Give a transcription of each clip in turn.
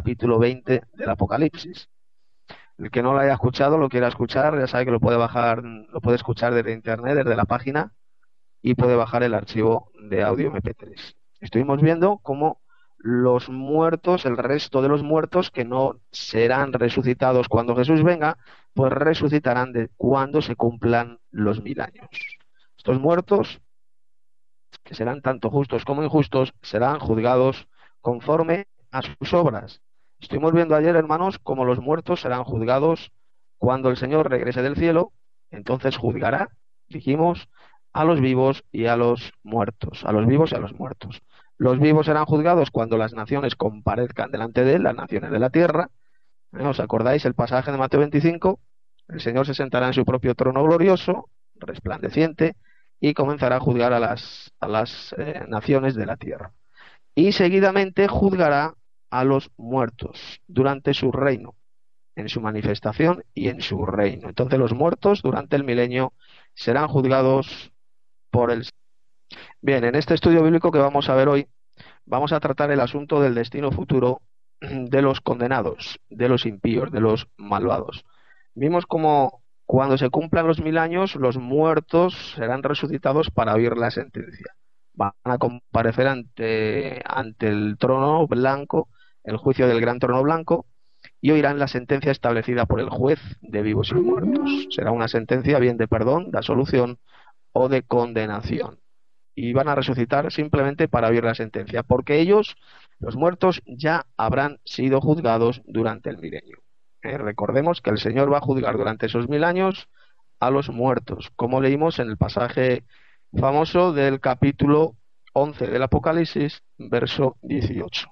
capítulo 20 del Apocalipsis. El que no lo haya escuchado, lo quiera escuchar, ya sabe que lo puede bajar, lo puede escuchar desde internet, desde la página, y puede bajar el archivo de audio MP3. Estuvimos viendo cómo los muertos, el resto de los muertos que no serán resucitados cuando Jesús venga, pues resucitarán de cuando se cumplan los 1000 años. Estos muertos, que serán tanto justos como injustos, serán juzgados conforme a sus obras. Estuvimos viendo ayer, hermanos, cómo los muertos serán juzgados cuando el Señor regrese del cielo, entonces juzgará, dijimos, a los vivos y a los muertos, a los vivos y a los muertos. Los vivos serán juzgados cuando las naciones comparezcan delante de él, las naciones de la tierra. ¿Os acordáis el pasaje de Mateo 25? El Señor se sentará en su propio trono glorioso, resplandeciente, y comenzará a juzgar a las naciones de la tierra. Y seguidamente juzgará a los muertos durante su reino, en su manifestación y en su reino. Entonces los muertos durante el milenio serán juzgados por el... Bien, en este estudio bíblico que vamos a ver hoy, vamos a tratar el asunto del destino futuro de los condenados, de los impíos, de los malvados. Vimos cómo cuando se cumplan los 1000 años, los muertos serán resucitados para oír la sentencia. Van a comparecer ante el trono blanco, el juicio del gran trono blanco, y oirán la sentencia establecida por el juez de vivos y muertos. Será una sentencia bien de perdón, de absolución o de condenación. Y van a resucitar simplemente para oír la sentencia, porque ellos, los muertos, ya habrán sido juzgados durante el milenio. Recordemos que el Señor va a juzgar durante esos 1000 años a los muertos, como leímos en el pasaje famoso del capítulo 11 del Apocalipsis, verso 18.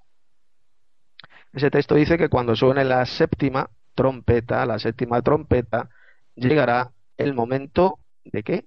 Ese texto dice que cuando suene la séptima trompeta, llegará el momento ¿de qué?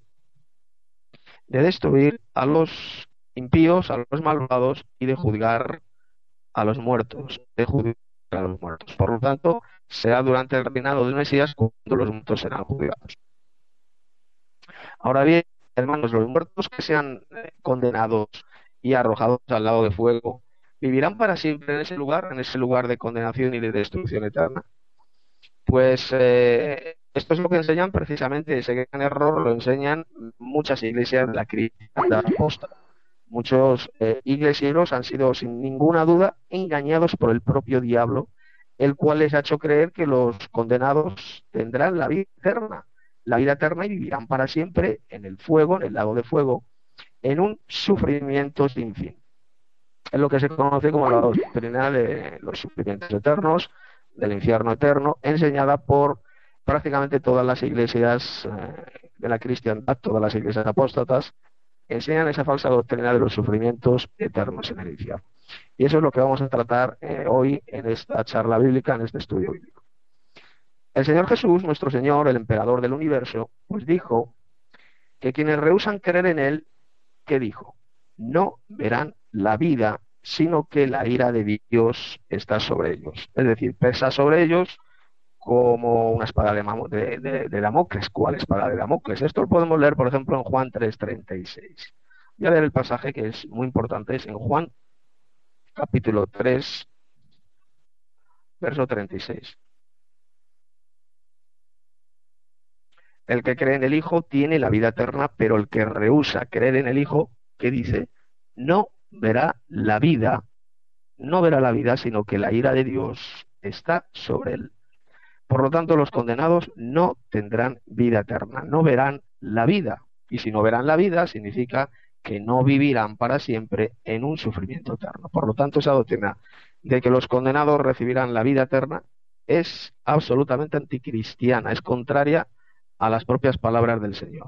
De destruir a los impíos, a los malvados y de juzgar a los muertos, de juzgar a los muertos. Por lo tanto, será durante el reinado del Mesías cuando los muertos serán juzgados. Ahora bien, hermanos, los muertos que sean condenados y arrojados al lago de fuego, ¿vivirán para siempre en ese lugar de condenación y de destrucción eterna? Pues esto es lo que enseñan precisamente, ese gran error lo enseñan muchas iglesias de la cristiandad apóstata. Muchos iglesieros han sido sin ninguna duda engañados por el propio diablo, el cual les ha hecho creer que los condenados tendrán la vida eterna y vivirán para siempre en el fuego, en el lago de fuego, en un sufrimiento sin fin. Es lo que se conoce como la doctrina de los sufrimientos eternos, del infierno eterno, enseñada por prácticamente todas las iglesias de la cristiandad, todas las iglesias apóstatas, enseñan esa falsa doctrina de los sufrimientos eternos en el infierno. Y eso es lo que vamos a tratar hoy en esta charla bíblica, en este estudio bíblico. El Señor Jesús, nuestro Señor, el emperador del universo, pues dijo que quienes rehúsan creer en Él, ¿qué dijo? No verán la vida, sino que la ira de Dios está sobre ellos. Es decir, pesa sobre ellos como una espada de Damocles. ¿Cuál espada de Damocles? Esto lo podemos leer, por ejemplo, en Juan 3:36. Voy a leer el pasaje que es muy importante, es en Juan capítulo 3, verso 36. El que cree en el Hijo tiene la vida eterna, pero el que rehúsa creer en el Hijo, ¿qué dice? No verá la vida, no verá la vida, sino que la ira de Dios está sobre él. Por lo tanto, los condenados no tendrán vida eterna, no verán la vida. Y si no verán la vida, significa que no vivirán para siempre en un sufrimiento eterno. Por lo tanto, esa doctrina de que los condenados recibirán la vida eterna es absolutamente anticristiana, es contraria a las propias palabras del Señor.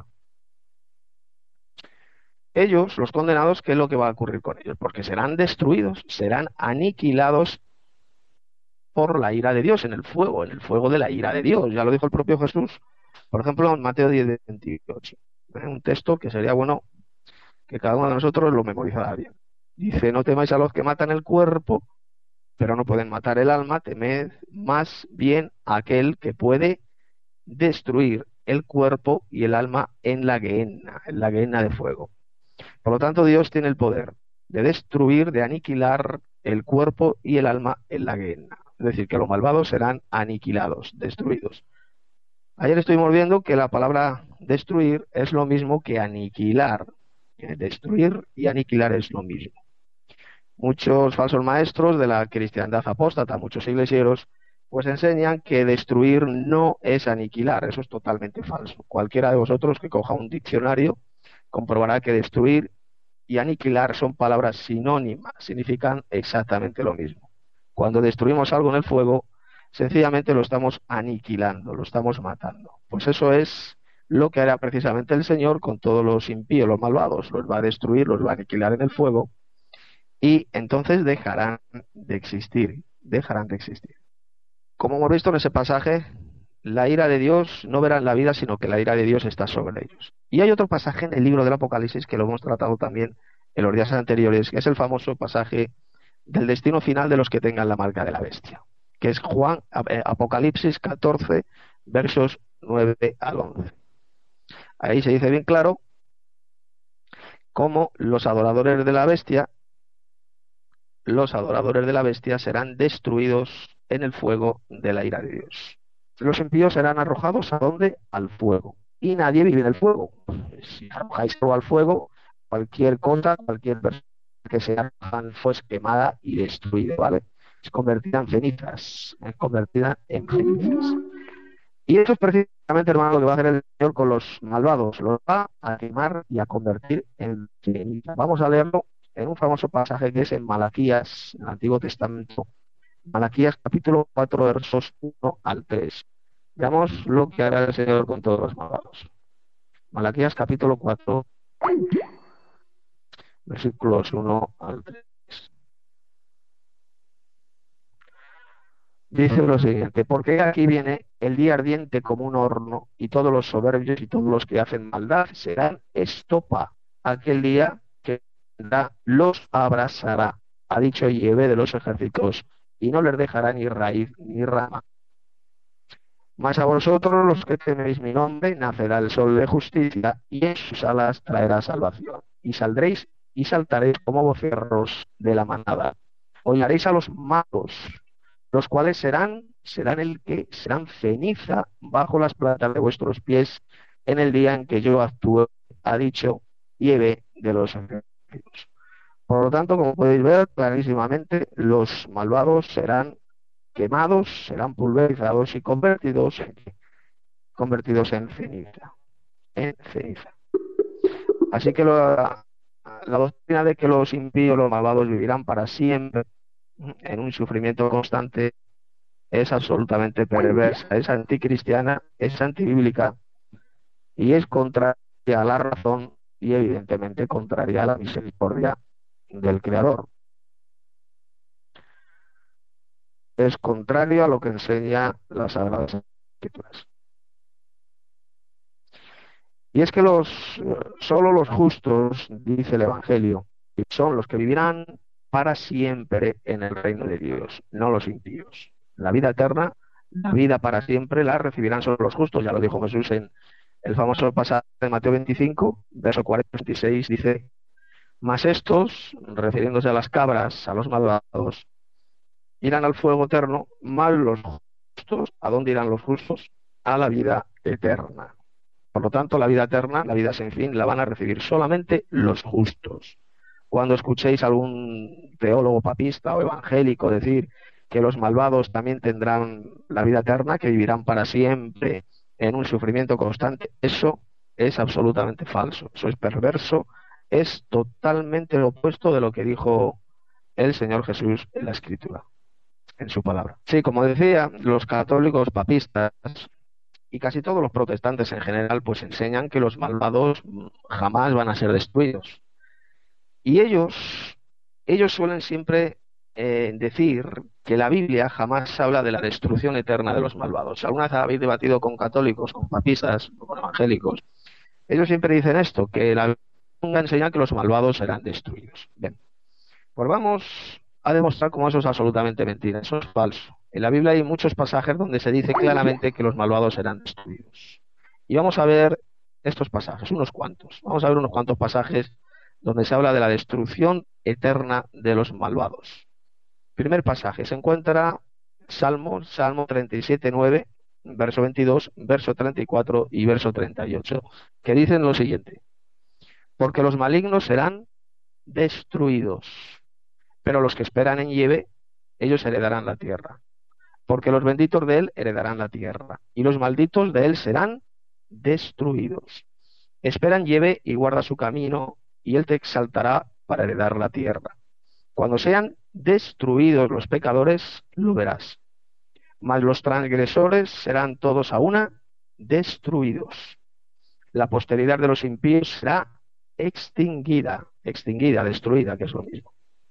Ellos, los condenados, ¿qué es lo que va a ocurrir con ellos? Porque serán destruidos, serán aniquilados por la ira de Dios, en el fuego de la ira de Dios. Ya lo dijo el propio Jesús, por ejemplo, en Mateo 10:28. Un texto que sería bueno que cada uno de nosotros lo memorizara bien. Dice, no temáis a los que matan el cuerpo, pero no pueden matar el alma, temed más bien a aquel que puede destruir el cuerpo y el alma en la gehenna de fuego. Por lo tanto, Dios tiene el poder de destruir, de aniquilar el cuerpo y el alma en la gehenna. Es decir, que los malvados serán aniquilados, destruidos. Ayer estuvimos viendo que la palabra destruir es lo mismo que aniquilar. Destruir y aniquilar es lo mismo. Muchos falsos maestros de la cristiandad apóstata, muchos iglesieros, pues enseñan que destruir no es aniquilar. Eso es totalmente falso. Cualquiera de vosotros que coja un diccionario comprobará que destruir y aniquilar son palabras sinónimas, significan exactamente lo mismo. Cuando destruimos algo en el fuego, sencillamente lo estamos aniquilando, lo estamos matando. Pues eso es lo que hará precisamente el Señor con todos los impíos, los malvados. Los va a destruir, los va a aniquilar en el fuego y entonces dejarán de existir, dejarán de existir. Como hemos visto en ese pasaje, la ira de Dios no verá en la vida, sino que la ira de Dios está sobre ellos. Y hay otro pasaje en el libro del Apocalipsis que lo hemos tratado también en los días anteriores, que es el famoso pasaje del destino final de los que tengan la marca de la bestia, que es Apocalipsis 14, versos 9 al 11. Ahí se dice bien claro cómo los adoradores de la bestia serán destruidos en el fuego de la ira de Dios. Los impíos serán arrojados ¿a dónde? Al fuego. Y nadie vive en el fuego. Si arrojáis algo al fuego, cualquier cosa, cualquier persona que sea pues quemada y destruida, ¿vale? Es convertida en cenizas, es convertida en cenizas. Y eso es precisamente, hermano, lo que va a hacer el Señor con los malvados. Los va a quemar y a convertir en cenizas. Vamos a leerlo en un famoso pasaje que es en Malaquías, en el Antiguo Testamento. Malaquías capítulo 4, versos 1 al 3. Veamos lo que hará el Señor con todos los malvados. Malaquías capítulo 4, versículos 1 al 3. Dice lo siguiente: porque aquí viene el día ardiente como un horno, y todos los soberbios y todos los que hacen maldad serán estopa. Aquel día que vendrá los abrazará, ha dicho Yahvé de los ejércitos, y no les dejará ni raíz ni rama. Mas a vosotros los que teméis mi nombre, nacerá el sol de justicia, y en sus alas traerá salvación. Y saldréis y saltaréis como vocerros de la manada. Hollaréis a los malos, los cuales serán ceniza bajo las plantas de vuestros pies en el día en que yo actúe, ha dicho Yahvé de los ejércitos. Por lo tanto, como podéis ver clarísimamente, los malvados serán quemados, serán pulverizados y convertidos en ceniza, en ceniza. Así que la doctrina de que los impíos, los malvados vivirán para siempre en un sufrimiento constante es absolutamente perversa, es anticristiana, es antibíblica y es contraria a la razón y evidentemente contraria a la misericordia del Creador. Es contrario a lo que enseña las Sagradas Escrituras. Y es que solo los justos, dice el Evangelio, son los que vivirán para siempre en el reino de Dios, no los impíos. La vida eterna, la vida para siempre, la recibirán solo los justos. Ya lo dijo Jesús en el famoso pasaje de Mateo 25, verso 46, dice: mas estos, refiriéndose a las cabras, a los malvados, irán al fuego eterno, mas los justos, ¿a dónde irán los justos? A la vida eterna. Por lo tanto, la vida eterna, la vida sin fin, la van a recibir solamente los justos. Cuando escuchéis a algún teólogo papista o evangélico decir que los malvados también tendrán la vida eterna, que vivirán para siempre en un sufrimiento constante, eso es absolutamente falso, eso es perverso, es totalmente lo opuesto de lo que dijo el Señor Jesús en la Escritura, en su palabra. Sí, como decía, los católicos papistas y casi todos los protestantes en general pues enseñan que los malvados jamás van a ser destruidos. Y ellos suelen siempre decir que la Biblia jamás habla de la destrucción eterna de los malvados. Si alguna vez habéis debatido con católicos, con papistas, con evangélicos, ellos siempre dicen esto, que la Biblia enseña que los malvados serán destruidos. Bien, pues vamos a demostrar cómo eso es absolutamente mentira, eso es falso. En la Biblia hay muchos pasajes donde se dice claramente que los malvados serán destruidos. Y vamos a ver estos pasajes, unos cuantos. Vamos a ver unos cuantos pasajes donde se habla de la destrucción eterna de los malvados. Primer pasaje se encuentra Salmo 37:9, verso 22, verso 34 y verso 38, que dicen lo siguiente: porque los malignos serán destruidos, pero los que esperan en Yahvé, ellos heredarán la tierra. Porque los benditos de él heredarán la tierra, y los malditos de él serán destruidos. Espera en Yahvé y guarda su camino, y él te exaltará para heredar la tierra. Cuando sean destruidos los pecadores, lo verás. Mas los transgresores serán todos a una destruidos. La posteridad de los impíos será extinguida, destruida, que es lo mismo.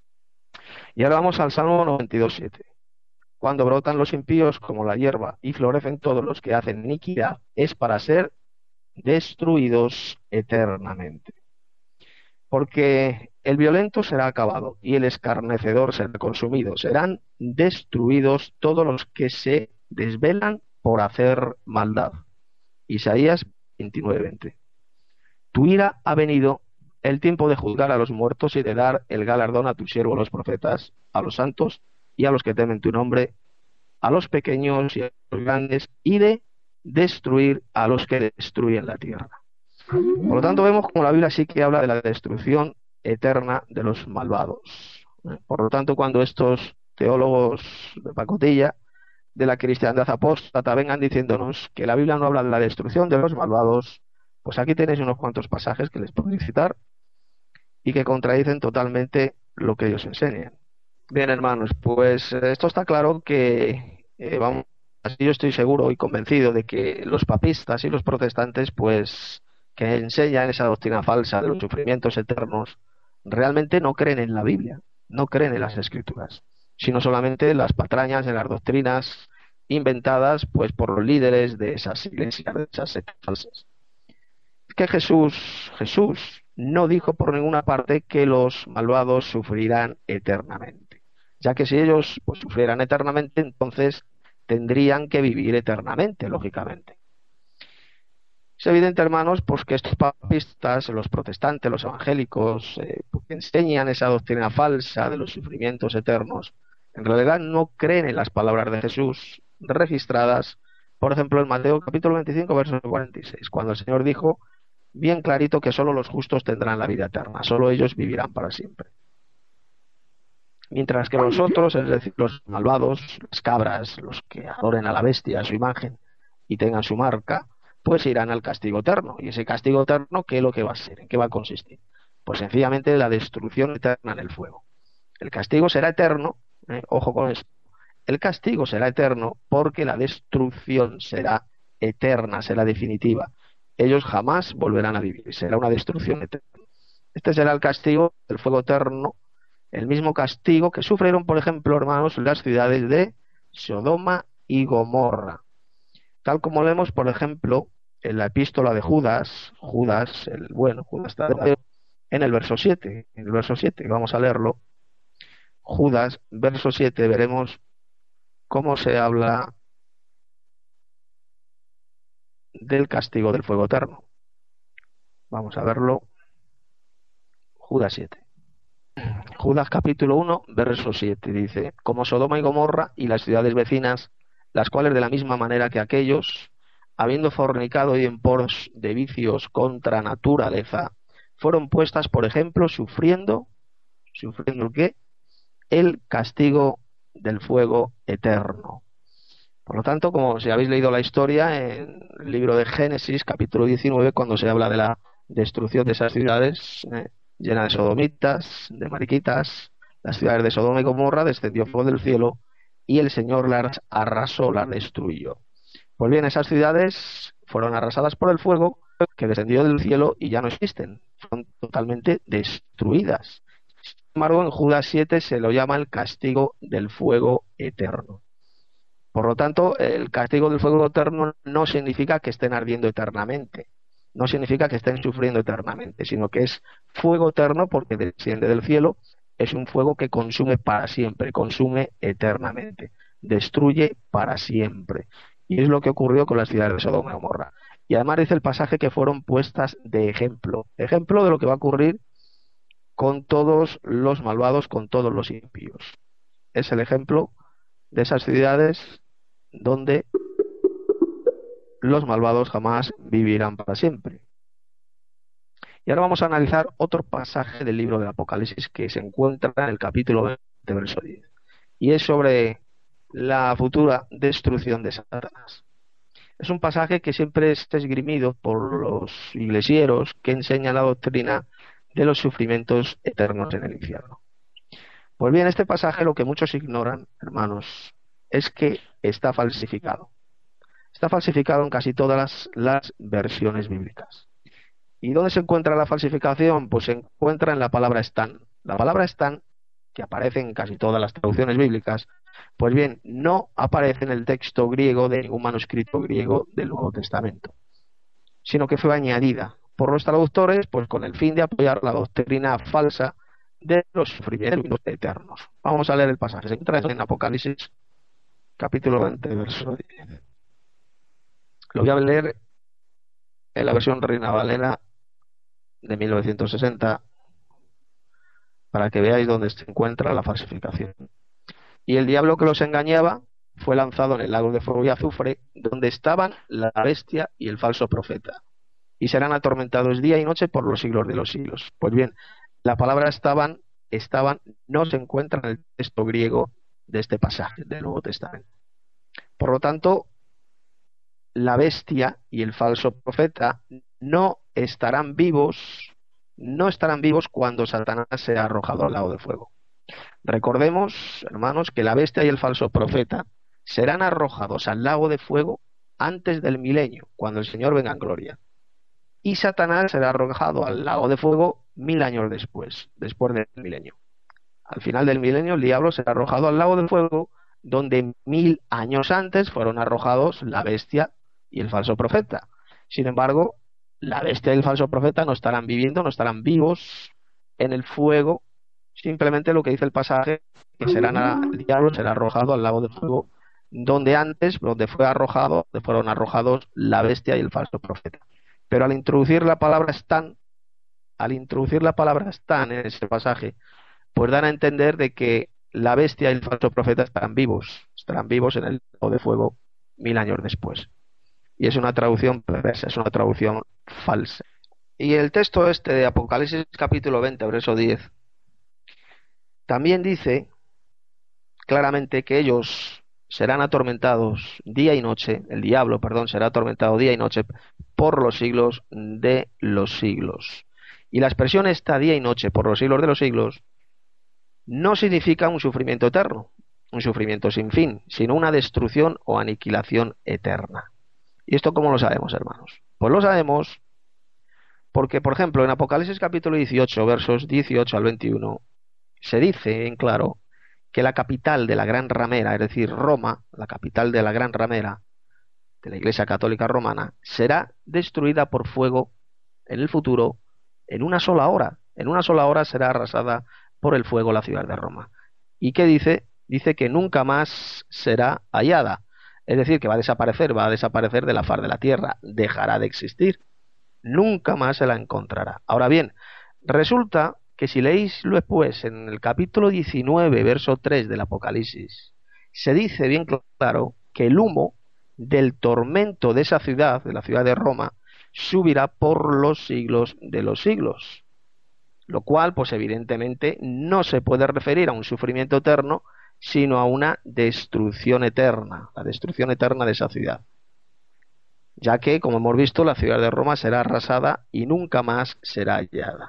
Y ahora vamos al Salmo 92:7. Cuando brotan los impíos como la hierba y florecen todos los que hacen iniquidad, es para ser destruidos eternamente. Porque el violento será acabado y el escarnecedor será consumido. Serán destruidos todos los que se desvelan por hacer maldad. Isaías 29:20. Tu ira ha venido, el tiempo de juzgar a los muertos y de dar el galardón a tus siervos los profetas, a los santos y a los que temen tu nombre, a los pequeños y a los grandes, y de destruir a los que destruyen la tierra. Por lo tanto, vemos como la Biblia sí que habla de la destrucción eterna de los malvados. Por lo tanto, cuando estos teólogos de pacotilla de la cristiandad apóstata vengan diciéndonos que la Biblia no habla de la destrucción de los malvados, pues aquí tenéis unos cuantos pasajes que les puedo citar y que contradicen totalmente lo que ellos enseñan. Bien, hermanos, pues esto está claro que vamos, yo estoy seguro y convencido de que los papistas y los protestantes, pues, que enseñan esa doctrina falsa de los sufrimientos eternos, realmente no creen en la Biblia, no creen en las Escrituras, sino solamente las patrañas de las doctrinas inventadas, pues, por los líderes de esas iglesias, de esas sectas falsas. Es que Jesús no dijo por ninguna parte que los malvados sufrirán eternamente, ya que si ellos pues, sufrieran eternamente, entonces tendrían que vivir eternamente, lógicamente. Es evidente, hermanos, pues que estos papistas, los protestantes, los evangélicos, que enseñan esa doctrina falsa de los sufrimientos eternos, en realidad no creen en las palabras de Jesús registradas, por ejemplo, en Mateo capítulo 25, verso 46, cuando el Señor dijo bien clarito que solo los justos tendrán la vida eterna, solo ellos vivirán para siempre. Mientras que los otros, es decir, los malvados, las cabras, los que adoren a la bestia, a su imagen y tengan su marca, pues irán al castigo eterno. Y ese castigo eterno, ¿qué es lo que va a ser? ¿En qué va a consistir? Pues sencillamente la destrucción eterna en el fuego. El castigo será eterno, ojo con esto, el castigo será eterno porque la destrucción será eterna, será definitiva. Ellos jamás volverán a vivir, será una destrucción eterna. Este será el castigo del fuego eterno, el mismo castigo que sufrieron, por ejemplo, hermanos, las ciudades de Sodoma y Gomorra. Tal como vemos, por ejemplo, en la epístola de Judas, Judas Tadeo, en el verso 7, vamos a leerlo. Judas, verso 7, veremos cómo se habla del castigo del fuego eterno. Vamos a verlo. Judas 7. Judas capítulo 1, verso 7 dice: como Sodoma y Gomorra y las ciudades vecinas, las cuales de la misma manera que aquellos, habiendo fornicado y en pos de vicios contra naturaleza, fueron puestas por ejemplo sufriendo ¿qué? El castigo del fuego eterno. Por lo tanto, como si habéis leído la historia en el libro de Génesis, capítulo 19, cuando se habla de la destrucción de esas ciudades llenas de sodomitas, de mariquitas, las ciudades de Sodoma y Gomorra, descendió fuego del cielo y el Señor las arrasó, las destruyó. Pues bien, esas ciudades fueron arrasadas por el fuego que descendió del cielo y ya no existen, fueron totalmente destruidas. Sin embargo, en Judas 7 se lo llama el castigo del fuego eterno. Por lo tanto, el castigo del fuego eterno no significa que estén ardiendo eternamente, no significa que estén sufriendo eternamente, sino que es fuego eterno porque desciende del cielo, es un fuego que consume para siempre, consume eternamente, destruye para siempre. Y es lo que ocurrió con las ciudades de Sodoma y Gomorra. Y además dice el pasaje que fueron puestas de ejemplo de lo que va a ocurrir con todos los malvados, con todos los impíos. Es el ejemplo de esas ciudades donde los malvados jamás vivirán para siempre. Y ahora vamos a analizar otro pasaje del libro del Apocalipsis que se encuentra en el capítulo 20, verso 10. Y es sobre la futura destrucción de Satanás. Es un pasaje que siempre es esgrimido por los iglesieros que enseñan la doctrina de los sufrimientos eternos en el infierno. Pues bien, este pasaje, lo que muchos ignoran, hermanos, es que está falsificado. Está falsificado en casi todas las versiones bíblicas. ¿Y dónde se encuentra la falsificación? Pues se encuentra en la palabra están. La palabra están, que aparece en casi todas las traducciones bíblicas, pues bien, no aparece en el texto griego de ningún manuscrito griego del Nuevo Testamento, sino que fue añadida por los traductores, pues con el fin de apoyar la doctrina falsa de los sufrimientos eternos. Vamos a leer el pasaje. Se encuentra en Apocalipsis, capítulo 20, verso 10. Lo voy a leer en la versión Reina Valera de 1960 para que veáis dónde se encuentra la falsificación. Y el diablo que los engañaba fue lanzado en el lago de fuego y azufre, donde estaban la bestia y el falso profeta, y serán atormentados día y noche por los siglos de los siglos. Pues bien, la palabra estaban no se encuentra en el texto griego de este pasaje del Nuevo Testamento. Por lo tanto, la bestia y el falso profeta no estarán vivos cuando Satanás sea arrojado al lago de fuego. Recordemos, hermanos, que la bestia y el falso profeta serán arrojados al lago de fuego antes del milenio, cuando el Señor venga en gloria. Y Satanás será arrojado al lago de fuego 1000 años después del milenio. Al final del milenio, el diablo será arrojado al lago de fuego, donde 1000 años antes fueron arrojados la bestia y el falso profeta. Sin embargo, la bestia y el falso profeta no estarán vivos en el fuego. Simplemente lo que dice el pasaje, que el diablo será arrojado al lago de fuego, donde fueron arrojados la bestia y el falso profeta. Pero al introducir la palabra están en ese pasaje, pues dan a entender de que la bestia y el falso profeta estarán vivos en el lago de fuego 1000 años después. Y es una traducción perversa, es una traducción falsa. Y el texto este de Apocalipsis capítulo 20, verso 10, también dice claramente que ellos serán atormentados día y noche, el diablo, perdón, será atormentado día y noche por los siglos de los siglos. Y la expresión esta día y noche por los siglos de los siglos no significa un sufrimiento eterno, un sufrimiento sin fin, sino una destrucción o aniquilación eterna. ¿Y esto cómo lo sabemos, hermanos? Pues lo sabemos porque, por ejemplo, en Apocalipsis capítulo 18, versos 18 al 21, se dice en claro que la capital de la gran ramera, es decir, Roma, la capital de la gran ramera de la Iglesia Católica Romana, será destruida por fuego en el futuro en una sola hora. En una sola hora será arrasada por el fuego la ciudad de Roma. ¿Y qué dice? Dice que nunca más será hallada. Es decir, que va a desaparecer de la faz de la tierra, dejará de existir. Nunca más se la encontrará. Ahora bien, resulta que si leéis después en el capítulo 19, verso 3 del Apocalipsis, se dice bien claro que el humo del tormento de esa ciudad, de la ciudad de Roma, subirá por los siglos de los siglos. Lo cual, pues evidentemente, no se puede referir a un sufrimiento eterno, sino a una destrucción eterna, la destrucción eterna de esa ciudad. Ya que, como hemos visto, la ciudad de Roma será arrasada y nunca más será hallada.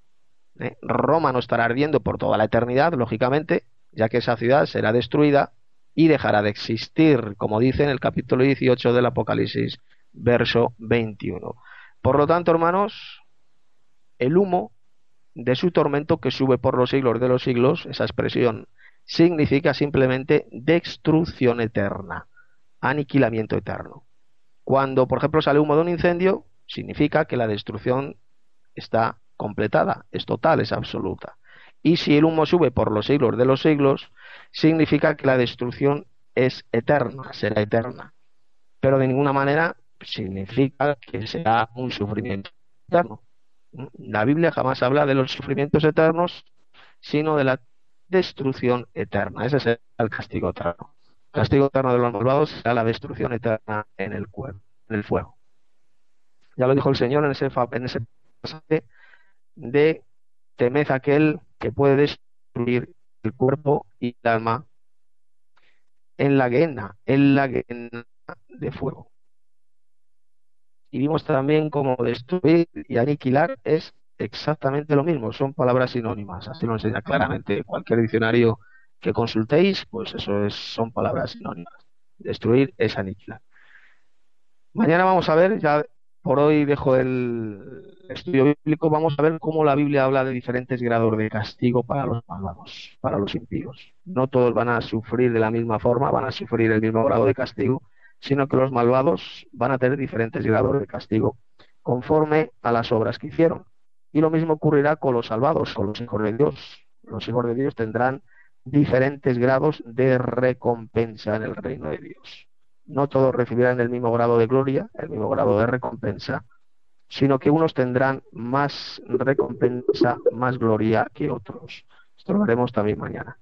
Roma no estará ardiendo por toda la eternidad, lógicamente, ya que esa ciudad será destruida y dejará de existir, como dice en el capítulo 18 del Apocalipsis, verso 21. Por lo tanto, hermanos, el humo de su tormento que sube por los siglos de los siglos, esa expresión significa simplemente destrucción eterna, aniquilamiento eterno. Cuando, por ejemplo, sale humo de un incendio, significa que la destrucción está completada, es total, es absoluta. Y si el humo sube por los siglos de los siglos, significa que la destrucción es eterna, será eterna. Pero de ninguna manera significa que será un sufrimiento eterno. La Biblia jamás habla de los sufrimientos eternos, sino de la destrucción eterna. Ese es el castigo eterno. castigo eterno de los malvados será la destrucción eterna en el fuego. Ya lo dijo el Señor en ese pasaje de temed a aquel que puede destruir el cuerpo y el alma en la guena de fuego. Y vimos también cómo destruir y aniquilar es exactamente lo mismo, son palabras sinónimas, así lo enseña claramente cualquier diccionario que consultéis, pues son palabras sinónimas. Destruir es aniquilar. Mañana vamos a ver, ya por hoy dejo el estudio bíblico, vamos a ver cómo la Biblia habla de diferentes grados de castigo para los malvados, para los impíos. No todos van a sufrir de la misma forma, van a sufrir el mismo grado de castigo, sino que los malvados van a tener diferentes grados de castigo conforme a las obras que hicieron. Y lo mismo ocurrirá con los salvados, con los hijos de Dios. Los hijos de Dios tendrán diferentes grados de recompensa en el reino de Dios. No todos recibirán el mismo grado de gloria, el mismo grado de recompensa, sino que unos tendrán más recompensa, más gloria que otros. Esto lo veremos también mañana.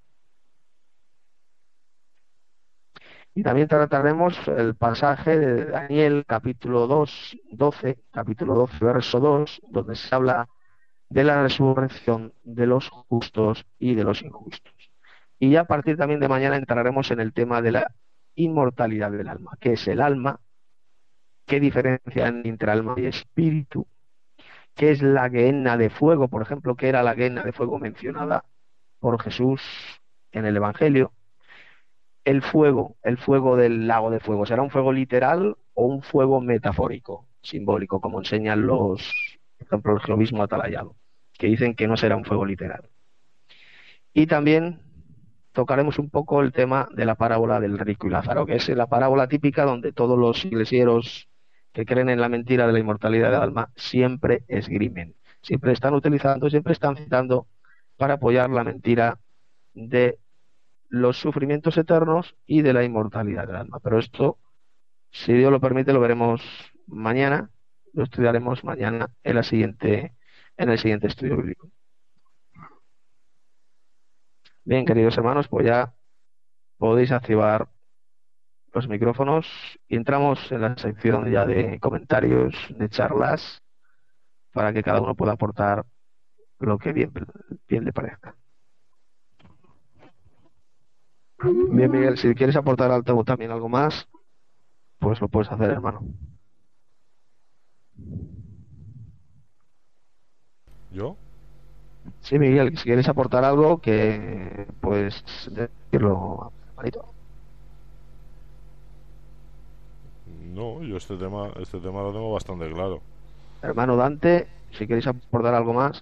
Y también trataremos el pasaje de Daniel, capítulo 12, verso 2, donde se habla de la resurrección de los justos y de los injustos. Y ya a partir también de mañana entraremos en el tema de la inmortalidad del alma. ¿Qué es el alma? ¿Qué diferencia entre alma y espíritu? ¿Qué es la gehenna de fuego, por ejemplo? ¿Qué era la gehenna de fuego mencionada por Jesús en el Evangelio? El fuego del lago de fuego, ¿será un fuego literal o un fuego metafórico, simbólico, como enseñan por ejemplo, el jerovismo atalayado, que dicen que no será un fuego literal? Y también tocaremos un poco el tema de la parábola del rico y Lázaro, que es la parábola típica donde todos los iglesieros que creen en la mentira de la inmortalidad del alma siempre esgrimen, siempre están utilizando, siempre están citando para apoyar la mentira de los sufrimientos eternos y de la inmortalidad del alma. Pero esto, si Dios lo permite, lo veremos mañana, lo estudiaremos mañana en el siguiente estudio bíblico. Bien, queridos hermanos, pues ya podéis activar los micrófonos y entramos en la sección ya de comentarios, de charlas, para que cada uno pueda aportar lo que bien le parezca. Bien, Miguel, si quieres aportar al tema también algo más, pues lo puedes hacer, hermano. ¿Yo? Sí, Miguel, si quieres aportar algo, que puedes decirlo, hermanito. No, yo este tema lo tengo bastante claro. Hermano Dante, si queréis aportar algo más.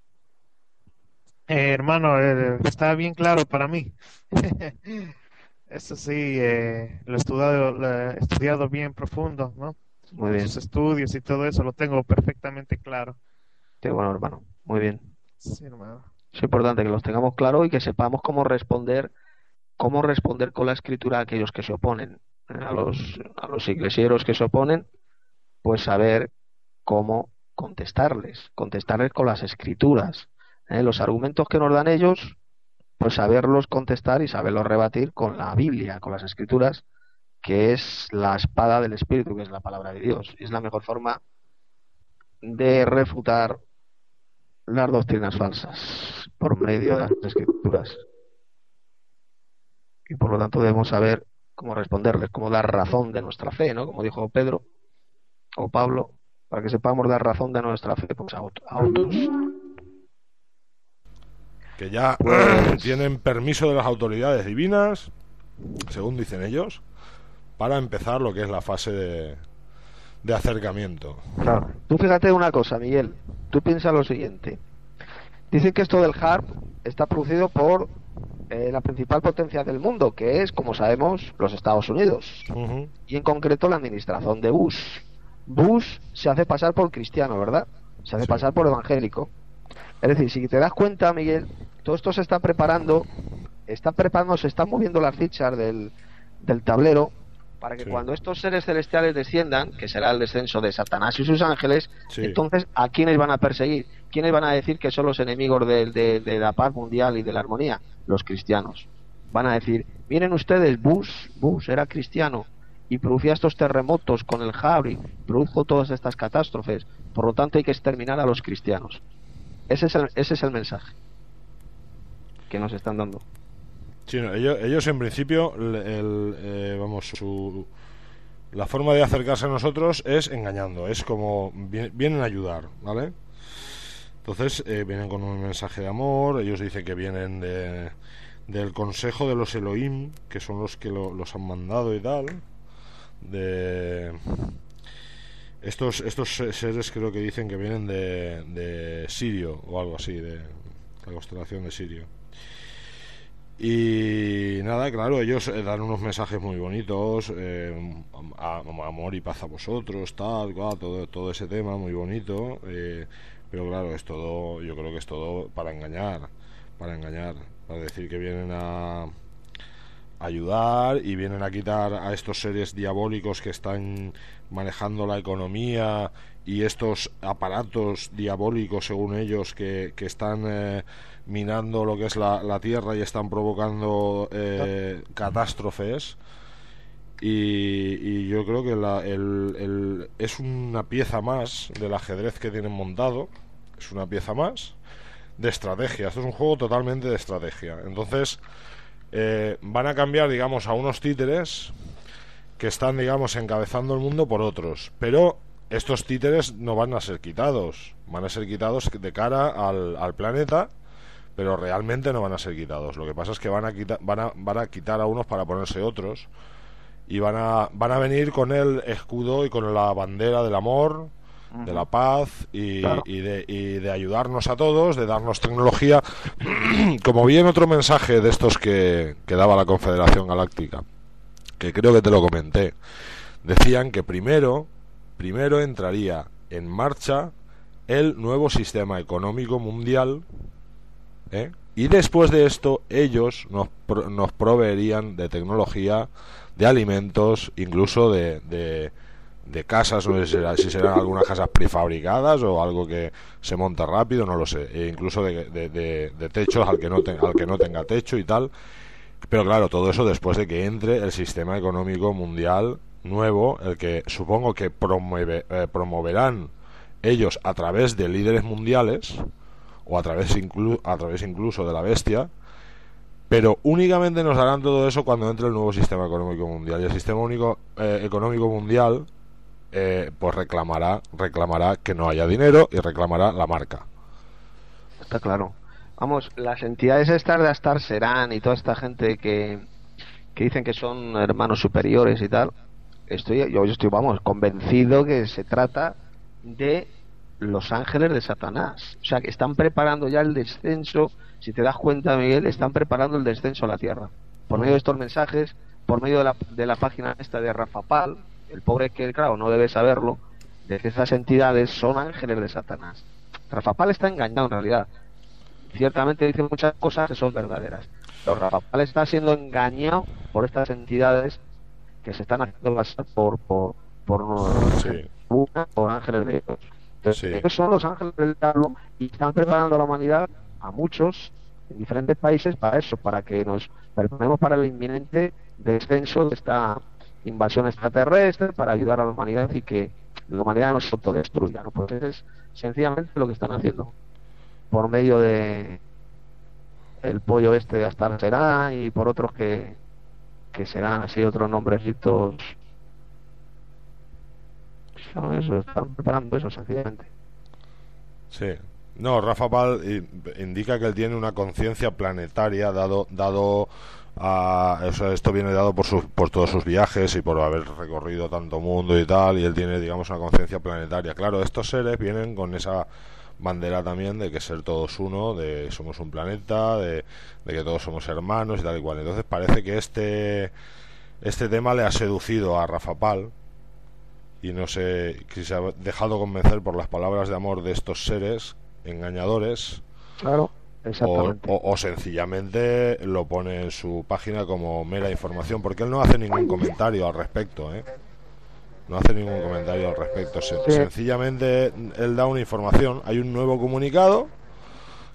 Hermano, está bien claro para mí. Eso sí, lo he estudiado bien profundo, ¿no? Muy bien. Sus estudios y todo eso lo tengo perfectamente claro. Qué bueno, hermano. Muy bien. Sí, hermano. Es importante que los tengamos claro y que sepamos cómo responder con la escritura a aquellos que se oponen, a los iglesieros que se oponen, pues saber cómo contestarles con las escrituras. Los argumentos que nos dan ellos, pues saberlos contestar y saberlos rebatir con la Biblia, con las escrituras, que es la espada del Espíritu, que es la palabra de Dios. Es la mejor forma de refutar las doctrinas falsas por medio de las escrituras. Y por lo tanto debemos saber cómo responderles, cómo dar razón de nuestra fe, ¿no? Como dijo Pedro o Pablo, para que sepamos dar razón de nuestra fe pues, a otros. Que ya tienen permiso de las autoridades divinas, según dicen ellos, para empezar lo que es la fase de acercamiento. Claro. Tú fíjate una cosa, Miguel. Tú piensas lo siguiente. Dicen que esto del HARP está producido por la principal potencia del mundo, que es, como sabemos, los Estados Unidos. Uh-huh. Y en concreto la administración de Bush. Bush se hace pasar por cristiano, ¿verdad? Se hace pasar por evangélico. Es decir, si te das cuenta, Miguel, todo esto se está preparando, se están moviendo las fichas del tablero para que cuando estos seres celestiales desciendan, que será el descenso de Satanás y sus ángeles, entonces ¿a quiénes van a perseguir? ¿Quiénes van a decir que son los enemigos de la paz mundial y de la armonía? Los cristianos. van a decir, miren ustedes, Bush era cristiano y producía estos terremotos con el Harvey, produjo todas estas catástrofes, por lo tanto hay que exterminar a los cristianos. Ese es el mensaje que nos están dando. Sí, no, ellos en principio, la forma de acercarse a nosotros es engañando, es como vienen a ayudar, ¿vale? Entonces vienen con un mensaje de amor, ellos dicen que vienen del consejo de los Elohim, que son los que los han mandado y tal, de estos seres creo que dicen que vienen de Sirio o algo así, de la constelación de Sirio. Y nada, claro, ellos dan unos mensajes muy bonitos, amor y paz a vosotros, tal, todo ese tema muy bonito, pero claro, es todo, yo creo que es todo para engañar, para decir que vienen a ayudar y vienen a quitar a estos seres diabólicos que están manejando la economía y estos aparatos diabólicos, según ellos, que están minando lo que es la tierra y están provocando catástrofes. Y yo creo que es una pieza más del ajedrez que tienen montado, es una pieza más de estrategia. Esto es un juego totalmente de estrategia. Entonces van a cambiar, digamos, a unos títeres que están, digamos, encabezando el mundo por otros, pero estos títeres no van a ser quitados, van a ser quitados de cara al planeta, pero realmente no van a ser quitados. Lo que pasa es que van a quitar a unos para ponerse otros, y van a venir con el escudo y con la bandera del amor, de la paz Claro. y de ayudarnos a todos, de darnos tecnología. Como vi en otro mensaje de estos que daba la Confederación Galáctica, que creo que te lo comenté, decían que primero entraría en marcha el nuevo sistema económico mundial, y después de esto ellos nos proveerían de tecnología, de alimentos, incluso de casas, no sé si serán algunas casas prefabricadas o algo que se monta rápido, no lo sé, e incluso de techos al que no tenga techo y tal. Pero claro, todo eso después de que entre el sistema económico mundial nuevo, el que supongo que promoverán ellos a través de líderes mundiales o a través incluso de la bestia, pero únicamente nos darán todo eso cuando entre el nuevo sistema económico mundial. Y el sistema único económico mundial pues reclamará que no haya dinero y reclamará la marca. Está claro. Vamos, las entidades estas de Astar Serán y toda esta gente que dicen que son hermanos superiores y tal, yo estoy, vamos, convencido que se trata de los ángeles de Satanás. O sea, que están preparando ya el descenso. Si te das cuenta, Miguel, están preparando el descenso a la Tierra. Por medio de estos mensajes, por medio de la página esta de Rafa Pal, el pobre que, claro, no debe saberlo, de que esas entidades son ángeles de Satanás. Rafa Pal está engañado en realidad. Ciertamente dice muchas cosas que son verdaderas, pero Rafa Pal está siendo engañado por estas entidades que se están haciendo pasar Sí. por ángeles de Dios. Entonces, Sí. ellos son los ángeles del diablo y están preparando a la humanidad, a muchos en diferentes países, para eso, para que nos preparemos para el inminente descenso de esta invasión extraterrestre, para ayudar a la humanidad y que la humanidad no se autodestruya, ¿no? Pues es sencillamente lo que están haciendo por medio de el pollo este de Astar Será y por otros que serán así otros nombrecitos. Son eso, están preparando eso sencillamente. Sí. No, Rafa Pal indica que él tiene una conciencia planetaria dado a esto viene dado por todos sus viajes y por haber recorrido tanto mundo y tal, y él tiene, digamos, una conciencia planetaria. Claro, estos seres vienen con esa bandera también de que ser todos uno, de somos un planeta, de que todos somos hermanos y tal y cual. Entonces parece que este tema le ha seducido a Rafa Pal, y no sé si se ha dejado convencer por las palabras de amor de estos seres engañadores, Claro, exactamente. o sencillamente lo pone en su página como mera información, porque él no hace ningún comentario al respecto, no hace ningún comentario al respecto. Sí. Sencillamente él da una información. Hay un nuevo comunicado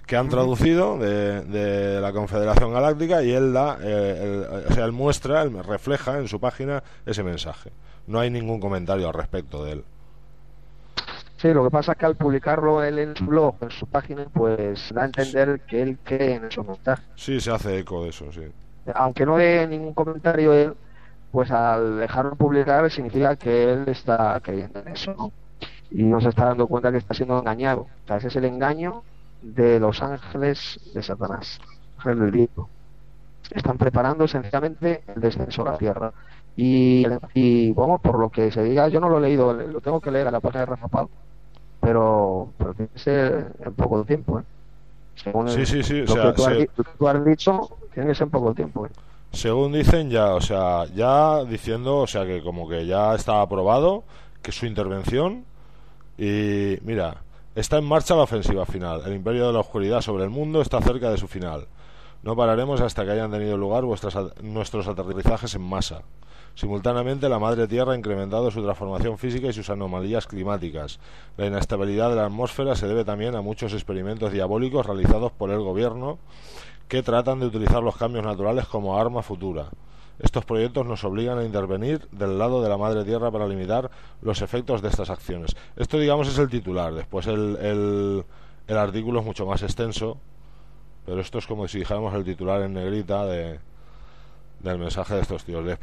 que han traducido de la Confederación Galáctica, y él da, o sea, él muestra, él refleja en su página ese mensaje. No hay ningún comentario al respecto de él. Sí, lo que pasa es que al publicarlo él en su blog, en su página, pues da a entender que él cree en esos mensajes. Sí, se hace eco de eso, sí. Aunque no dé ningún comentario él, pues al dejarlo publicar significa que él está creyendo en eso, ¿no? Y no se está dando cuenta que está siendo engañado. O sea, ese es el engaño de los ángeles de Satanás, ángeles del diablo. Están preparando sencillamente el descenso a la tierra. Y vamos, por lo que se diga, yo no lo he leído, lo tengo que leer a la página de Rafa Pau, pero tiene que ser en poco tiempo, ¿eh? Según Sí, sí, sí, o lo sea, que tú has dicho, tiene que ser en poco tiempo, ¿eh? según dicen ya, o sea, ya diciendo, o sea, que como que ya está aprobado, que su intervención, y mira, está en marcha la ofensiva final. El imperio de la oscuridad sobre el mundo está cerca de su final. No pararemos hasta que hayan tenido lugar nuestros aterrizajes en masa. Simultáneamente, la Madre Tierra ha incrementado su transformación física y sus anomalías climáticas. La inestabilidad de la atmósfera se debe también a muchos experimentos diabólicos realizados por el gobierno, que tratan de utilizar los cambios naturales como arma futura. Estos proyectos nos obligan a intervenir del lado de la Madre Tierra para limitar los efectos de estas acciones. Esto, digamos, es el titular. Después el artículo es mucho más extenso, pero esto es como si dijéramos el titular en negrita del mensaje de estos tíos.